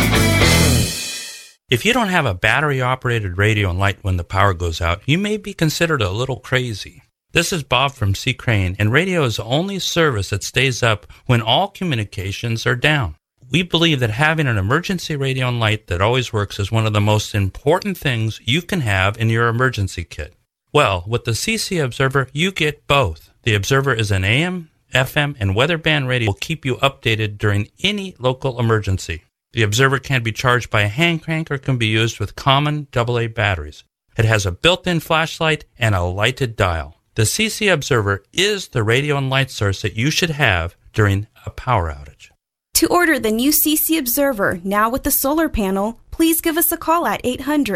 Speaker 11: If you don't have a battery-operated radio and light when the power goes out, you may be considered a little crazy. This is Bob from C. Crane, and radio is the only service that stays up when all communications are down. We believe that having an emergency radio and light that always works is one of the most important things you can have in your emergency kit. Well, with the CC Observer, you get both. The Observer is an AM, FM, and weather band radio will keep you updated during any local emergency. The Observer can be charged by a hand crank or can be used with common AA batteries. It has a built-in flashlight and a lighted dial. The CC Observer is the radio and light source that you should have during a power outage.
Speaker 12: To order the new CC Observer, now with the solar panel, please give us a call at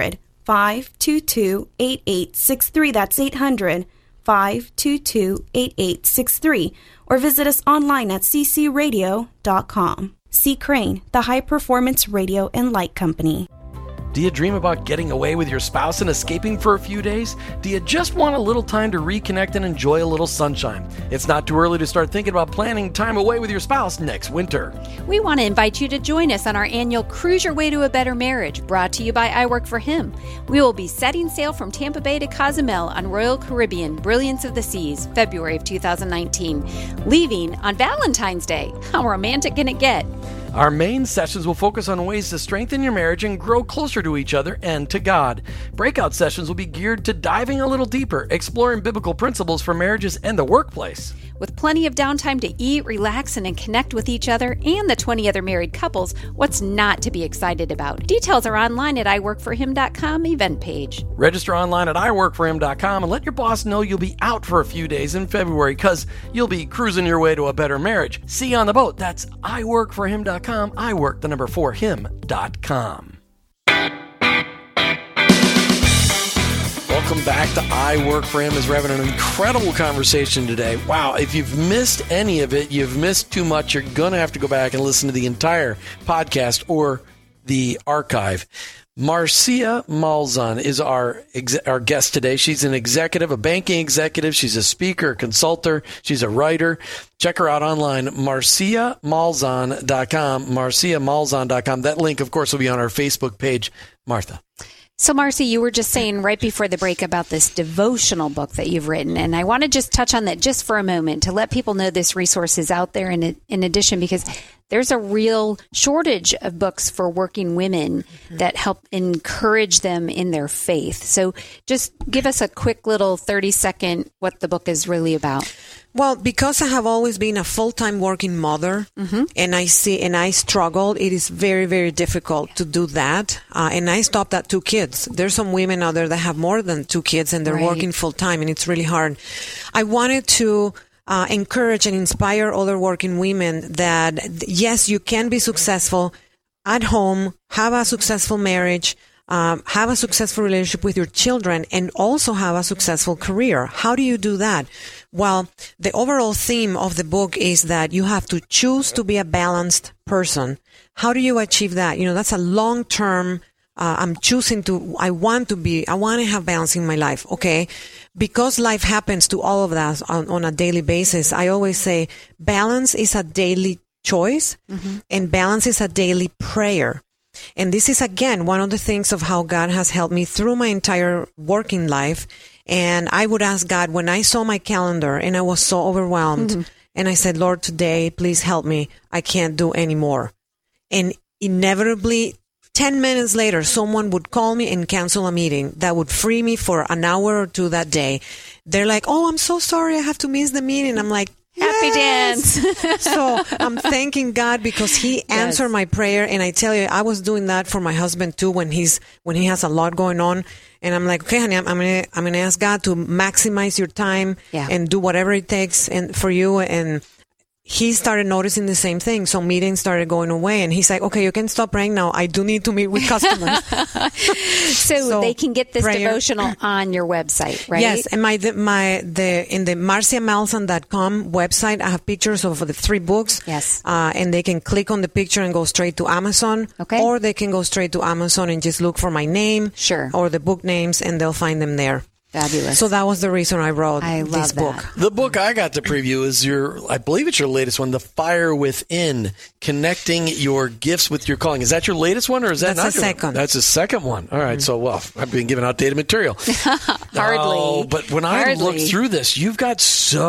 Speaker 12: 800-522-8863. That's 800-522-8863. Or visit us online at ccradio.com. C. Crane, the high-performance radio and light company.
Speaker 1: Do you dream about getting away with your spouse and escaping for a few days? Do you just want a little time to reconnect and enjoy a little sunshine? It's not too early to start thinking about planning time away with your spouse next winter.
Speaker 3: We want to invite you to join us on our annual Cruise Your Way to a Better Marriage, brought to you by I Work for Him. We will be setting sail from Tampa Bay to Cozumel on Royal Caribbean, Brilliance of the Seas, February of 2019, leaving on Valentine's Day. How romantic can it get?
Speaker 1: Our main sessions will focus on ways to strengthen your marriage and grow closer to each other and to God. Breakout sessions will be geared to diving a little deeper, exploring biblical principles for marriages and the workplace.
Speaker 3: With plenty of downtime to eat, relax, and connect with each other and the 20 other married couples, what's not to be excited about? Details are online at iworkforhim.com event page.
Speaker 1: Register online at iworkforhim.com and let your boss know you'll be out for a few days in February because you'll be cruising your way to a better marriage. See you on the boat. That's iworkforhim.com, iwork4him.com. Welcome back to I Work for Him, as we're having an incredible conversation today. Wow, if you've missed any of it, you've missed too much. You're going to have to go back and listen to the entire podcast or the archive. Marcia Malzahn is our guest today. She's an executive, a banking executive. She's a speaker, a consultant. She's a writer. Check her out online, marciamalzahn.com, marciamalzahn.com. That link, of course, will be on our Facebook page. Martha.
Speaker 3: So, Marcy, you were just saying right before the break about this devotional book that you've written, and I want to just touch on that just for a moment to let people know this resource is out there in addition, because there's a real shortage of books for working women that help encourage them in their faith. So just give us a quick little 30-second what the book is really about.
Speaker 4: Well, because I have always been a full-time working mother, and I struggled, it is very, very difficult to do that. And I stopped at 2 kids. There's some women out there that have more than 2 kids and they're working full-time, and it's really hard. I wanted to encourage and inspire other working women that, yes, you can be successful at home, have a successful marriage, have a successful relationship with your children, and also have a successful career. How do you do that? Well, the overall theme of the book is that you have to choose to be a balanced person. How do you achieve that? You know, that's a long-term, I want to have balance in my life. Okay. Because life happens to all of us on a daily basis, I always say balance is a daily choice and balance is a daily prayer. And this is, again, one of the things of how God has helped me through my entire working life And I would ask God when I saw my calendar and I was so overwhelmed, and I said, Lord, today, please help me. I can't do any more. And inevitably, 10 minutes later, someone would call me and cancel a meeting that would free me for an hour or two that day. They're like, oh, I'm so sorry. I have to miss the meeting. I'm like,
Speaker 3: happy dance.
Speaker 4: So I'm thanking God because He answered my prayer. And I tell you, I was doing that for my husband too when he has a lot going on. And I'm like, okay, honey, I'm gonna ask God to maximize your time and do whatever it takes for you. And he started noticing the same thing. So meetings started going away, and he's like, okay, you can stop praying now. I do need to meet with customers.
Speaker 3: so they can get this devotional on your website, right?
Speaker 4: Yes. And in the marciamalzahn.com website, I have pictures of the 3 books.
Speaker 3: Yes.
Speaker 4: And they can click on the picture and go straight to Amazon.
Speaker 3: Okay.
Speaker 4: Or they can go straight to Amazon and just look for my name.
Speaker 3: Sure.
Speaker 4: Or the book names, and they'll find them there.
Speaker 3: Fabulous.
Speaker 4: So that was the reason I wrote this book.
Speaker 1: The book I got to preview is I believe it's your latest one, The Fire Within, Connecting Your Gifts with Your Calling. Is that your latest one, or is that
Speaker 4: That's
Speaker 1: not
Speaker 4: the second?
Speaker 1: That's the second one. All right. So, I've been giving outdated material.
Speaker 3: Hardly.
Speaker 1: Oh, but when I looked through this, you've got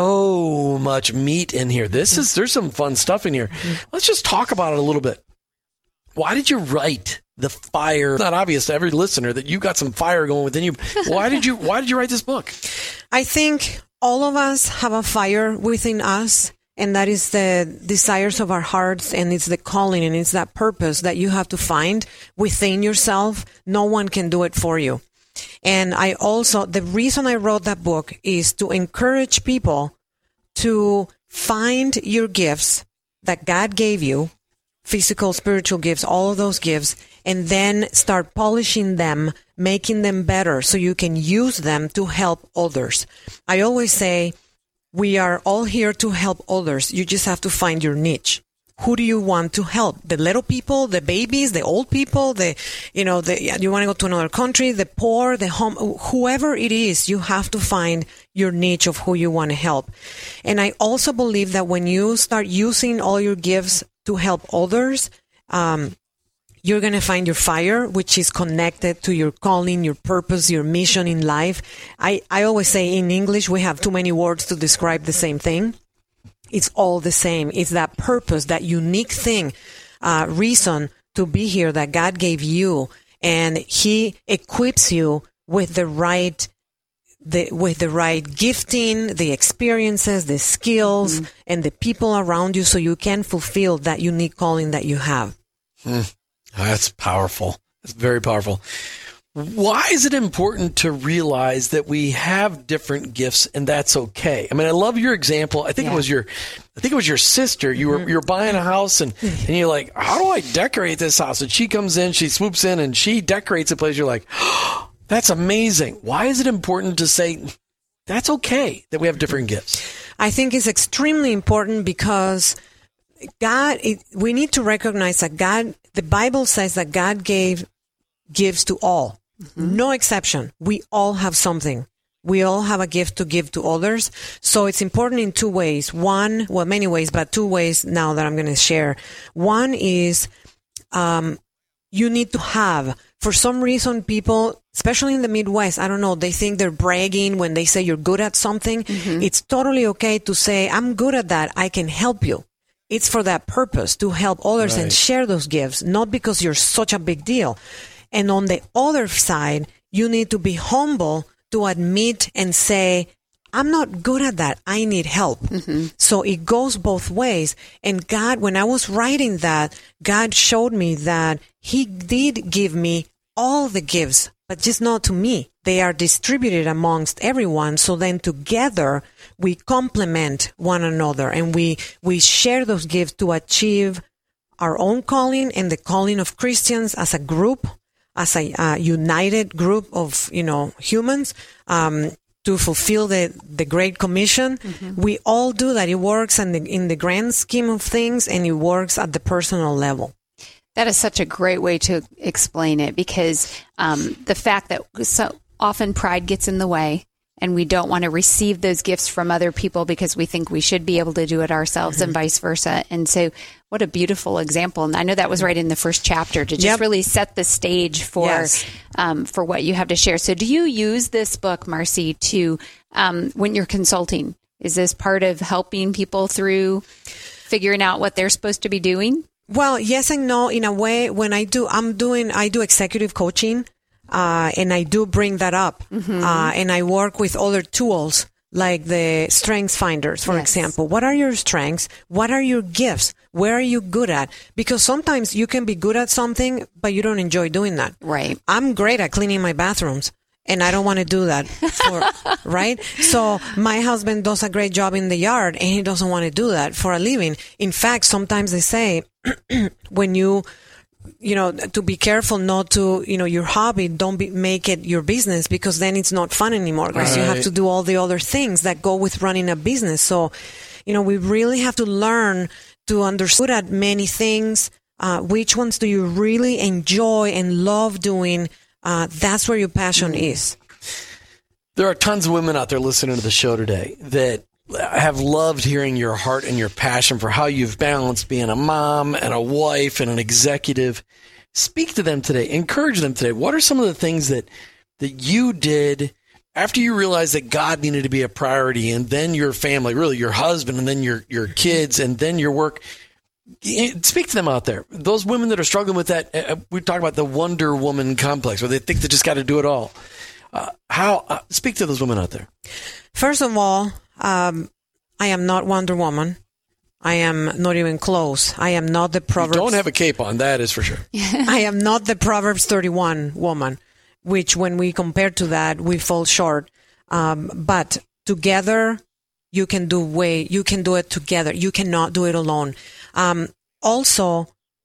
Speaker 1: so much meat in here. There's some fun stuff in here. Let's just talk about it a little bit. Why did you write The Fire? It's not obvious to every listener that you've got some fire going within you. Why did you write this book?
Speaker 4: I think all of us have a fire within us, and that is the desires of our hearts, and it's the calling, and it's that purpose that you have to find within yourself. No one can do it for you. And the reason I wrote that book is to encourage people to find your gifts that God gave you, physical, spiritual gifts, all of those gifts, and then start polishing them, making them better so you can use them to help others. I always say we are all here to help others. You just have to find your niche. Who do you want to help? The little people, the babies, the old people, you want to go to another country, the poor, the home, whoever it is, you have to find your niche of who you want to help. And I also believe that when you start using all your gifts to help others, you're going to find your fire, which is connected to your calling, your purpose, your mission in life. I always say in English, we have too many words to describe the same thing. It's all the same. It's that purpose, that unique thing, reason to be here that God gave you. And He equips you with the right gifting, the experiences, the skills, and the people around you so you can fulfill that unique calling that you have.
Speaker 1: That's powerful. That's very powerful. Why is it important to realize that we have different gifts and that's okay? I mean, I love your example. I think it was your sister. You were buying a house and you're like, how do I decorate this house? And she comes in, she swoops in and she decorates a place. You're like, oh, that's amazing. Why is it important to say that's okay that we have different gifts?
Speaker 4: I think it's extremely important because we need to recognize that the Bible says that God gives to all. No exception. We all have something. We all have a gift to give to others. So it's important in 2 ways. Many ways, but 2 ways now that I'm going to share. One is you need to have, for some reason, people, especially in the Midwest, I don't know, they think they're bragging when they say you're good at something. It's totally okay to say, I'm good at that. I can help you. It's for that purpose, to help others and share those gifts, not because you're such a big deal. And on the other side, you need to be humble to admit and say, I'm not good at that. I need help. So it goes both ways. And God, when I was writing that, God showed me that He did give me all the gifts, but just not to me. They are distributed amongst everyone. So then together we complement one another and we share those gifts to achieve our own calling and the calling of Christians as a group, as a united group of, humans, to fulfill the Great Commission. We all do that. It works in the grand scheme of things, and it works at the personal level.
Speaker 3: That is such a great way to explain it, because the fact that so often pride gets in the way, and we don't want to receive those gifts from other people because we think we should be able to do it ourselves and vice versa. And so what a beautiful example. And I know that was right in the first chapter to just really set the stage for what you have to share. So do you use this book, Marcy, to when you're consulting? Is this part of helping people through figuring out what they're supposed to be doing?
Speaker 4: Well, yes and no. In a way, when I do executive coaching, and I do bring that up. And I work with other tools like the Strengths Finders, for example. What are your strengths? What are your gifts? Where are you good at? Because sometimes you can be good at something, but you don't enjoy doing that.
Speaker 3: Right.
Speaker 4: I'm great at cleaning my bathrooms. And I don't want to do that, right? So my husband does a great job in the yard, and he doesn't want to do that for a living. In fact, sometimes they say, when you know, to be careful not to, your hobby, don't make it your business, because then it's not fun anymore, because you have to do all the other things that go with running a business. So, we really have to learn to understand at many things. Which ones do you really enjoy and love doing? That's where your passion is.
Speaker 1: There are tons of women out there listening to the show today that have loved hearing your heart and your passion for how you've balanced being a mom and a wife and an executive. Speak to them today. Encourage them today. What are some of the things that you did after you realized that God needed to be a priority, and then your family, really your husband, and then your kids, and then your work? Speak to them out there. Those women that are struggling with that. We talk about the Wonder Woman complex, where they think they just got to do it all. Speak to those women out there.
Speaker 4: First of all, I am not Wonder Woman. I am not even close. I am not the Proverbs.
Speaker 1: You don't have a cape on, that is for sure.
Speaker 4: I am not the Proverbs 31 woman, which when we compare to that, we fall short. But together, you can do it together. You cannot do it alone. Also,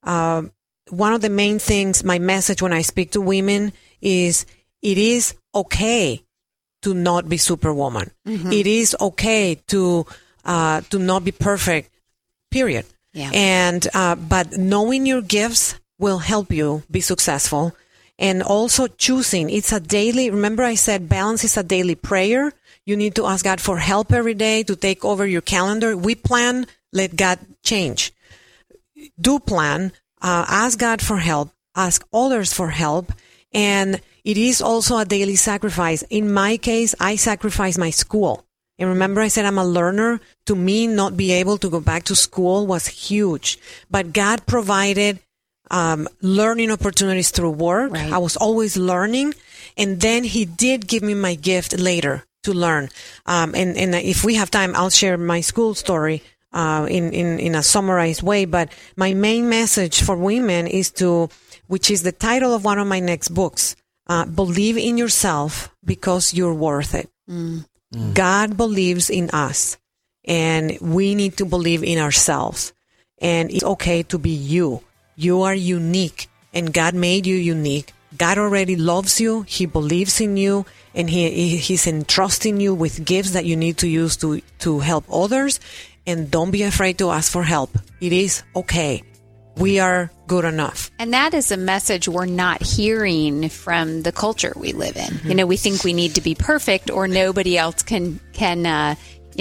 Speaker 4: one of the main things, my message when I speak to women is, it is okay to not be Superwoman. It is okay to not be perfect, period.
Speaker 3: Yeah.
Speaker 4: And, but knowing your gifts will help you be successful. And also choosing, remember I said balance is a daily prayer. You need to ask God for help every day to take over your calendar. We plan, let God change. Do plan, ask God for help, ask others for help, and it is also a daily sacrifice. In my case, I sacrifice my school. And remember I said I'm a learner. To me, not be able to go back to school was huge. But God provided learning opportunities through work.
Speaker 3: Right. I
Speaker 4: was always learning. And then He did give me my gift later to learn. And if we have time, I'll share my school story in a summarized way. But my main message for women is which is the title of one of my next books, believe in yourself because you're worth it. God believes in us, and we need to believe in ourselves. And it's okay to be you. You are unique, and God made you unique. God already loves you. He believes in you, and He's entrusting you with gifts that you need to use to help others. And don't be afraid to ask for help. It is okay. We are good enough.
Speaker 3: And that is a message we're not hearing from the culture we live in. We think we need to be perfect or nobody else can compare.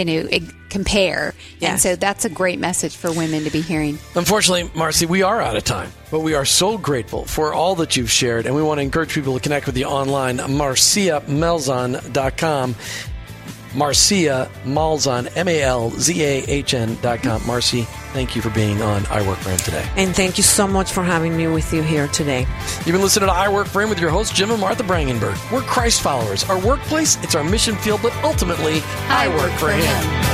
Speaker 4: Yes.
Speaker 3: And so that's a great message for women to be hearing.
Speaker 1: Unfortunately, Marcy, we are out of time, but we are so grateful for all that you've shared, and we want to encourage people to connect with you online, marciamalzahn.com. Marcia Malzahn, MALZAHN.com. Marcy, thank you for being on I Work For Him today.
Speaker 4: And thank you so much for having me with you here today.
Speaker 1: You've been listening to I Work For Him with your hosts, Jim and Martha Brangenberg. We're Christ followers. Our workplace, it's our mission field, but ultimately, I work for Him.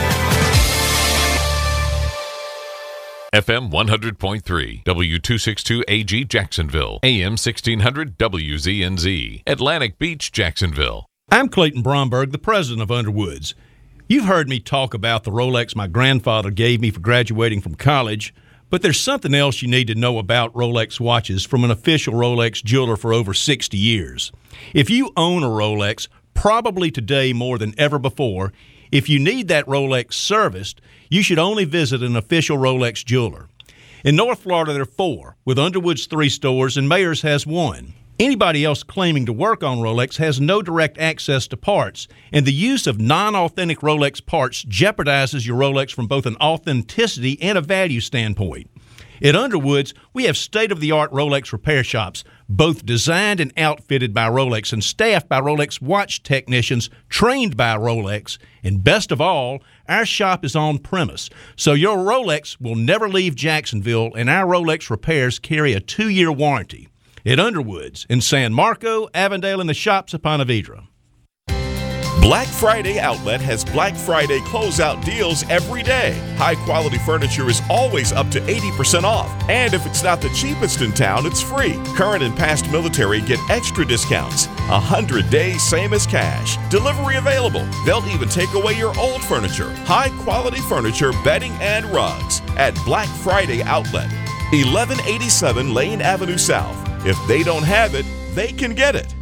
Speaker 13: FM 100.3, W262AG Jacksonville, AM 1600 WZNZ, Atlantic Beach, Jacksonville.
Speaker 14: I'm Clayton Bromberg, the president of Underwoods. You've heard me talk about the Rolex my grandfather gave me for graduating from college, but there's something else you need to know about Rolex watches from an official Rolex jeweler for over 60 years. If you own a Rolex, probably today more than ever before, if you need that Rolex serviced, you should only visit an official Rolex jeweler. In North Florida, there are 4, with Underwood's 3 stores, and Mayors has 1. Anybody else claiming to work on Rolex has no direct access to parts, and the use of non-authentic Rolex parts jeopardizes your Rolex from both an authenticity and a value standpoint. At Underwoods, we have state-of-the-art Rolex repair shops, both designed and outfitted by Rolex and staffed by Rolex watch technicians trained by Rolex. And best of all, our shop is on premise, so your Rolex will never leave Jacksonville, and our Rolex repairs carry a 2-year warranty. At Underwoods in San Marco, Avondale, and the shops of Ponte Vedra.
Speaker 15: Black Friday Outlet has Black Friday closeout deals every day. High-quality furniture is always up to 80% off. And if it's not the cheapest in town, it's free. Current and past military get extra discounts. 100 days, same as cash. Delivery available. They'll even take away your old furniture. High-quality furniture, bedding, and rugs at Black Friday Outlet. 1187 Lane Avenue South. If they don't have it, they can get it.